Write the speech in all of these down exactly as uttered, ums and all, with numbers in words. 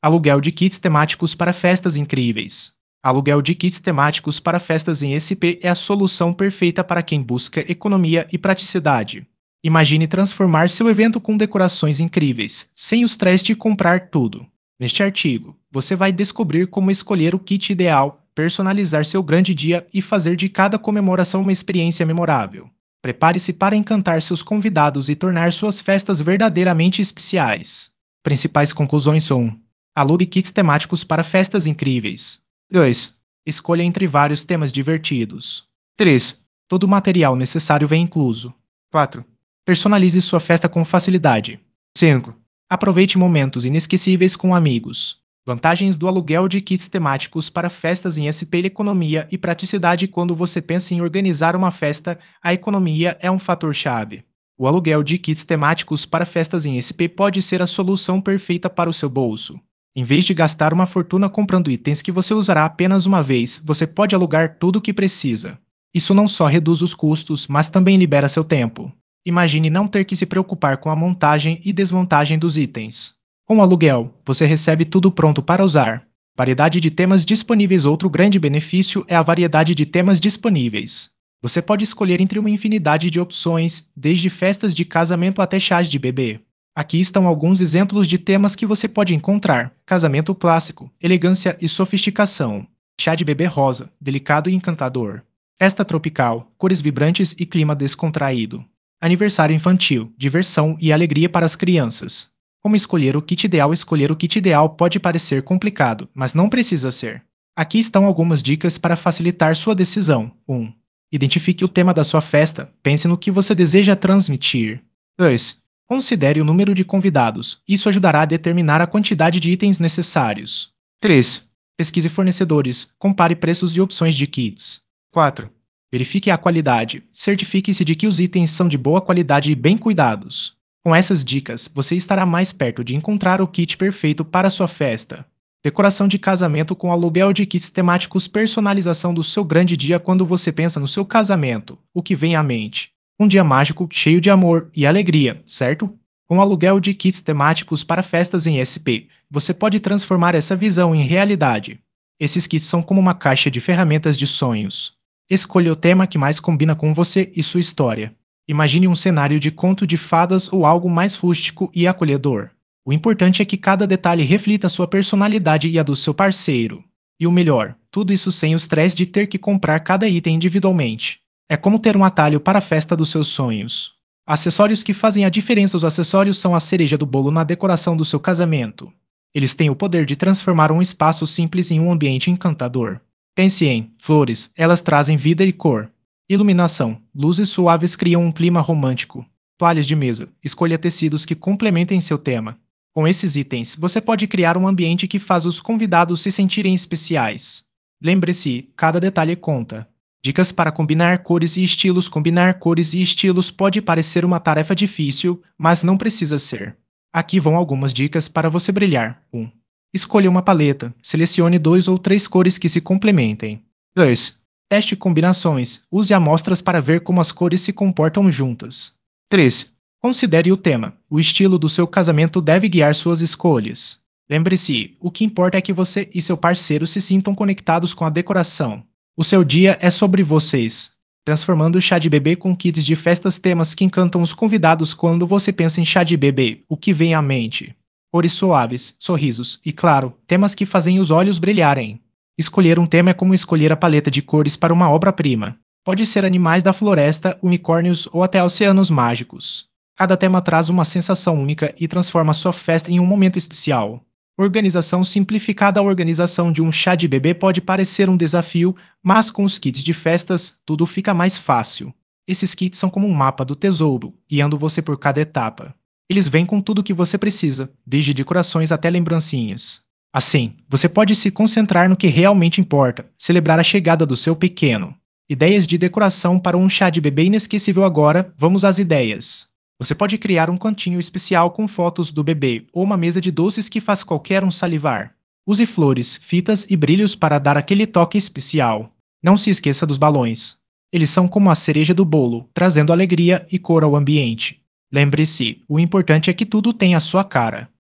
Aluguel de kits temáticos para festas incríveis. Aluguel de kits temáticos para festas em S P é a solução perfeita para quem busca economia e praticidade. Imagine transformar seu evento com decorações incríveis, sem o stress de comprar tudo. Neste artigo, você vai descobrir como escolher o kit ideal, personalizar seu grande dia e fazer de cada comemoração uma experiência memorável. Prepare-se para encantar seus convidados e tornar suas festas verdadeiramente especiais. Principais conclusões são: alugue kits temáticos para festas incríveis. dois. Escolha entre vários temas divertidos. três. Todo o material necessário vem incluso. quatro. Personalize sua festa com facilidade. cinco. Aproveite momentos inesquecíveis com amigos. Vantagens do aluguel de kits temáticos para festas em S P: economia e praticidade. Quando você pensa em organizar uma festa, a economia é um fator-chave. O aluguel de kits temáticos para festas em S P pode ser a solução perfeita para o seu bolso. Em vez de gastar uma fortuna comprando itens que você usará apenas uma vez, você pode alugar tudo o que precisa. Isso não só reduz os custos, mas também libera seu tempo. Imagine não ter que se preocupar com a montagem e desmontagem dos itens. Com o aluguel, você recebe tudo pronto para usar. Variedade de temas disponíveis. Outro grande benefício é a variedade de temas disponíveis. Você pode escolher entre uma infinidade de opções, desde festas de casamento até chás de bebê. Aqui estão alguns exemplos de temas que você pode encontrar: casamento clássico, elegância e sofisticação; chá de bebê rosa, delicado e encantador; festa tropical, cores vibrantes e clima descontraído; aniversário infantil, diversão e alegria para as crianças. Como escolher o kit ideal? Escolher o kit ideal pode parecer complicado, mas não precisa ser. Aqui estão algumas dicas para facilitar sua decisão. um. Identifique o tema da sua festa. Pense no que você deseja transmitir. dois. Considere o número de convidados. Isso ajudará a determinar a quantidade de itens necessários. três. Pesquise fornecedores. Compare preços de opções de kits. quatro. Verifique a qualidade. Certifique-se de que os itens são de boa qualidade e bem cuidados. Com essas dicas, você estará mais perto de encontrar o kit perfeito para sua festa. Decoração de casamento com aluguel de kits temáticos. Personalização do seu grande dia. Quando você pensa no seu casamento, o que vem à mente? Um dia mágico, cheio de amor e alegria, certo? Com o aluguel de kits temáticos para festas em S P, você pode transformar essa visão em realidade. Esses kits são como uma caixa de ferramentas de sonhos. Escolha o tema que mais combina com você e sua história. Imagine um cenário de conto de fadas ou algo mais rústico e acolhedor. O importante é que cada detalhe reflita sua personalidade e a do seu parceiro. E o melhor, tudo isso sem o estresse de ter que comprar cada item individualmente. É como ter um atalho para a festa dos seus sonhos. Acessórios que fazem a diferença. Os acessórios são a cereja do bolo na decoração do seu casamento. Eles têm o poder de transformar um espaço simples em um ambiente encantador. Pense em flores, elas trazem vida e cor. Iluminação, luzes suaves criam um clima romântico. Toalhas de mesa, escolha tecidos que complementem seu tema. Com esses itens, você pode criar um ambiente que faz os convidados se sentirem especiais. Lembre-se, cada detalhe conta. Dicas para combinar cores e estilos. Combinar cores e estilos pode parecer uma tarefa difícil, mas não precisa ser. Aqui vão algumas dicas para você brilhar. um. Escolha uma paleta. Selecione dois ou três cores que se complementem. dois. Teste combinações. Use amostras para ver como as cores se comportam juntas. três. Considere o tema. O estilo do seu casamento deve guiar suas escolhas. Lembre-se, o que importa é que você e seu parceiro se sintam conectados com a decoração. O seu dia é sobre vocês. Transformando o chá de bebê com kits de festas. Temas que encantam os convidados. Quando você pensa em chá de bebê, o que vem à mente? Cores suaves, sorrisos e, claro, temas que fazem os olhos brilharem. Escolher um tema é como escolher a paleta de cores para uma obra-prima. Pode ser animais da floresta, unicórnios ou até oceanos mágicos. Cada tema traz uma sensação única e transforma sua festa em um momento especial. Organização simplificada. A organização de um chá de bebê pode parecer um desafio, mas com os kits de festas, tudo fica mais fácil. Esses kits são como um mapa do tesouro, guiando você por cada etapa. Eles vêm com tudo o que você precisa, desde decorações até lembrancinhas. Assim, você pode se concentrar no que realmente importa, celebrar a chegada do seu pequeno. Ideias de decoração para um chá de bebê inesquecível. Agora, vamos às ideias. Você pode criar um cantinho especial com fotos do bebê ou uma mesa de doces que faz qualquer um salivar. Use flores, fitas e brilhos para dar aquele toque especial. Não se esqueça dos balões. Eles são como a cereja do bolo, trazendo alegria e cor ao ambiente. Lembre-se, o importante é que tudo tenha a sua cara.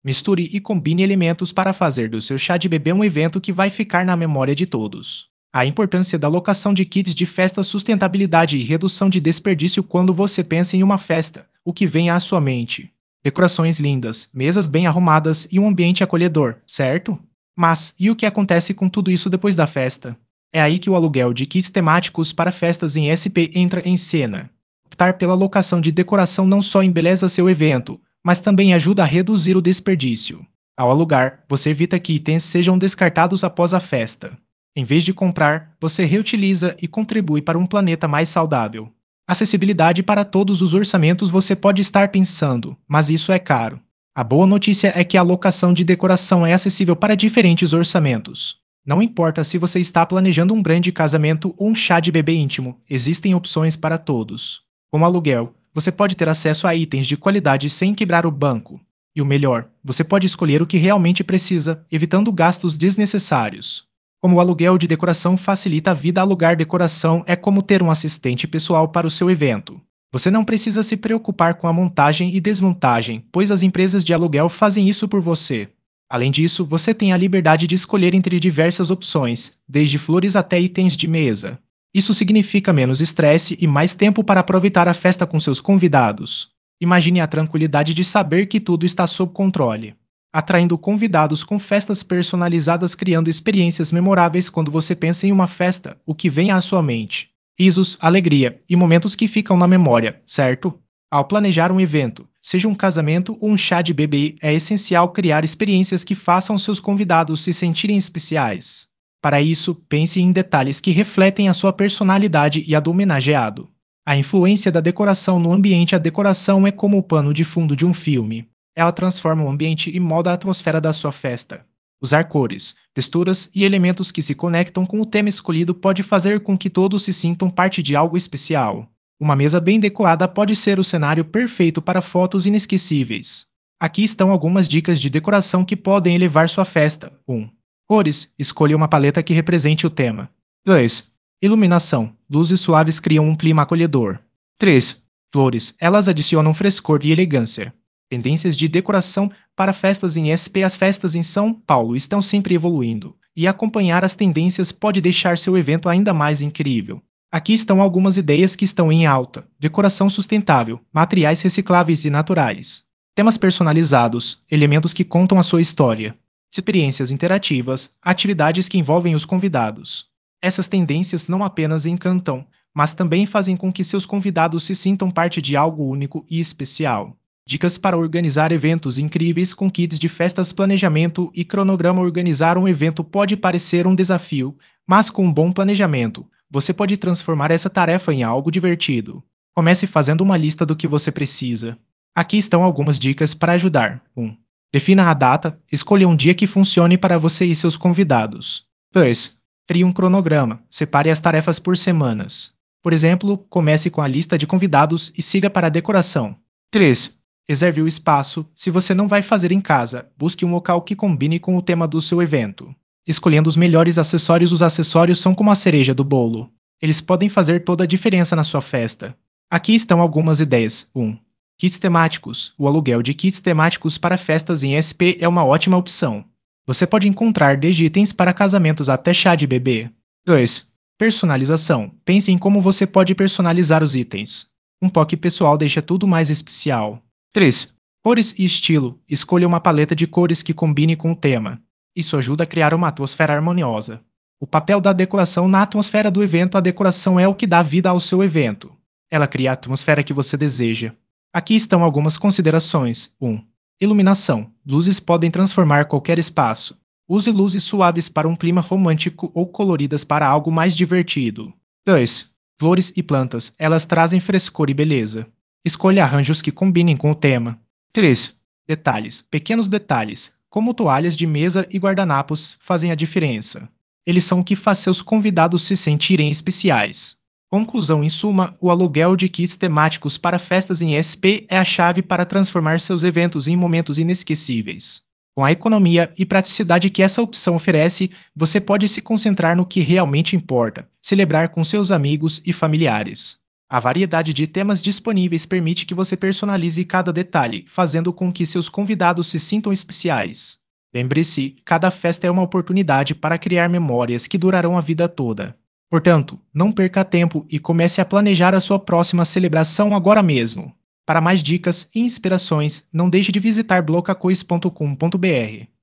Misture e combine elementos para fazer do seu chá de bebê um evento que vai ficar na memória de todos. A importância da locação de kits de festa, sustentabilidade e redução de desperdício quando você pensa em uma festa, o que vem à sua mente? Decorações lindas, mesas bem arrumadas e um ambiente acolhedor, certo? Mas, e o que acontece com tudo isso depois da festa? É aí que o aluguel de kits temáticos para festas em S P entra em cena. Optar pela locação de decoração não só embeleza seu evento, mas também ajuda a reduzir o desperdício. Ao alugar, você evita que itens sejam descartados após a festa. Em vez de comprar, você reutiliza e contribui para um planeta mais saudável. Acessibilidade para todos os orçamentos. Você pode estar pensando, mas isso é caro. A boa notícia é que a locação de decoração é acessível para diferentes orçamentos. Não importa se você está planejando um grande casamento ou um chá de bebê íntimo, existem opções para todos. Com o aluguel, você pode ter acesso a itens de qualidade sem quebrar o banco. E o melhor, você pode escolher o que realmente precisa, evitando gastos desnecessários. Como o aluguel de decoração facilita a vida, alugar decoração é como ter um assistente pessoal para o seu evento. Você não precisa se preocupar com a montagem e desmontagem, pois as empresas de aluguel fazem isso por você. Além disso, você tem a liberdade de escolher entre diversas opções, desde flores até itens de mesa. Isso significa menos estresse e mais tempo para aproveitar a festa com seus convidados. Imagine a tranquilidade de saber que tudo está sob controle. Atraindo convidados com festas personalizadas, criando experiências memoráveis quando você pensa em uma festa, o que vem à sua mente? Risos, alegria e momentos que ficam na memória, certo? Ao planejar um evento, seja um casamento ou um chá de bebê, é essencial criar experiências que façam seus convidados se sentirem especiais. Para isso, pense em detalhes que refletem a sua personalidade e a do homenageado. A influência da decoração no ambiente. A decoração é como o pano de fundo de um filme. Ela transforma o ambiente e molda a atmosfera da sua festa. Usar cores, texturas e elementos que se conectam com o tema escolhido pode fazer com que todos se sintam parte de algo especial. Uma mesa bem decorada pode ser o cenário perfeito para fotos inesquecíveis. Aqui estão algumas dicas de decoração que podem elevar sua festa. um. Cores. Escolha uma paleta que represente o tema. dois. Iluminação. Luzes suaves criam um clima acolhedor. três. Flores. Elas adicionam frescor e elegância. Tendências de decoração para festas em S P. As festas em São Paulo estão sempre evoluindo, e acompanhar as tendências pode deixar seu evento ainda mais incrível. Aqui estão algumas ideias que estão em alta: decoração sustentável, materiais recicláveis e naturais, temas personalizados, elementos que contam a sua história, experiências interativas, atividades que envolvem os convidados. Essas tendências não apenas encantam, mas também fazem com que seus convidados se sintam parte de algo único e especial. Dicas para organizar eventos incríveis com kits de festas. Planejamento e cronograma. Organizar um evento pode parecer um desafio, mas com um bom planejamento, você pode transformar essa tarefa em algo divertido. Comece fazendo uma lista do que você precisa. Aqui estão algumas dicas para ajudar. um. Defina a data. Escolha um dia que funcione para você e seus convidados. dois. Crie um cronograma. Separe as tarefas por semanas. Por exemplo, comece com a lista de convidados e siga para a decoração. três. Reserve o espaço. Se você não vai fazer em casa, busque um local que combine com o tema do seu evento. Escolhendo os melhores acessórios. Os acessórios são como a cereja do bolo. Eles podem fazer toda a diferença na sua festa. Aqui estão algumas ideias. um. Kits temáticos. O aluguel de kits temáticos para festas em S P é uma ótima opção. Você pode encontrar desde itens para casamentos até chá de bebê. dois. Personalização. Pense em como você pode personalizar os itens. Um toque pessoal deixa tudo mais especial. três. Cores e estilo. Escolha uma paleta de cores que combine com o tema. Isso ajuda a criar uma atmosfera harmoniosa. O papel da decoração na atmosfera do evento. A decoração é o que dá vida ao seu evento. Ela cria a atmosfera que você deseja. Aqui estão algumas considerações. um. Iluminação. Luzes podem transformar qualquer espaço. Use luzes suaves para um clima romântico ou coloridas para algo mais divertido. dois. Flores e plantas. Elas trazem frescor e beleza. Escolha arranjos que combinem com o tema. três. Detalhes. Pequenos detalhes, como toalhas de mesa e guardanapos, fazem a diferença. Eles são o que faz seus convidados se sentirem especiais. Conclusão. Em suma, o aluguel de kits temáticos para festas em S P é a chave para transformar seus eventos em momentos inesquecíveis. Com a economia e praticidade que essa opção oferece, você pode se concentrar no que realmente importa: celebrar com seus amigos e familiares. A variedade de temas disponíveis permite que você personalize cada detalhe, fazendo com que seus convidados se sintam especiais. Lembre-se, cada festa é uma oportunidade para criar memórias que durarão a vida toda. Portanto, não perca tempo e comece a planejar a sua próxima celebração agora mesmo. Para mais dicas e inspirações, não deixe de visitar blocacois ponto com ponto br.